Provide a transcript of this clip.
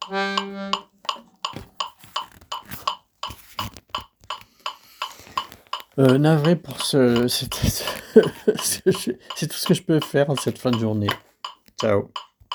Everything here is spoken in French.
Navré pour ce c'est tout ce que je peux faire en cette fin de journée. Ciao.